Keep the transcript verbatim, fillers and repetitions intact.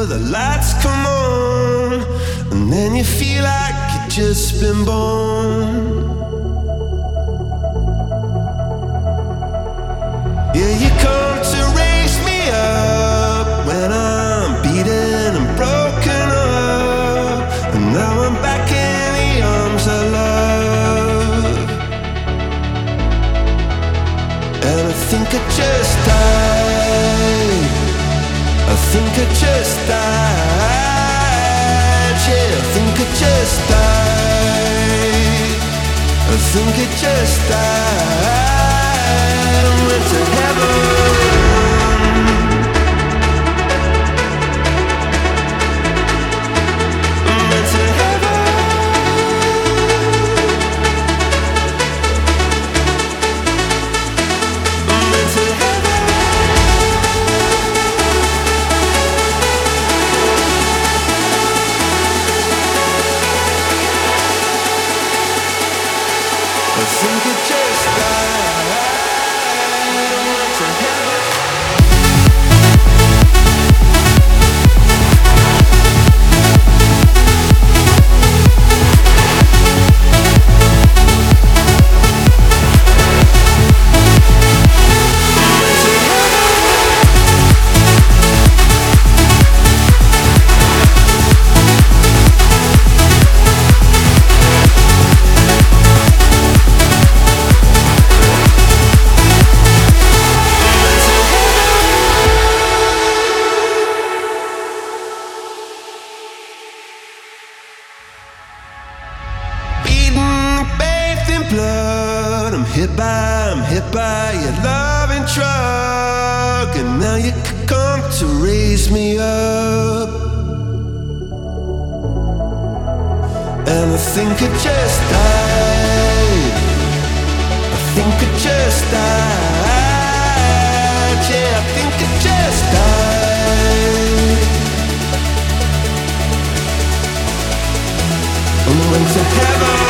the lights come on, and then you feel like you've just been born. Yeah, you come to raise me up when I'm beaten and broken up, and now I'm back in the arms of love. And I think I just died, I think I just died, yeah, I think I just died, I think I just died, and went to heaven. Went to heaven. Went to heaven. I think it just died. Went to heaven. Blood, I'm hit by, I'm hit by your loving drug, and now you come to raise me up. And I think I just died, I think I just died, yeah, I think I just died, and I went to heaven.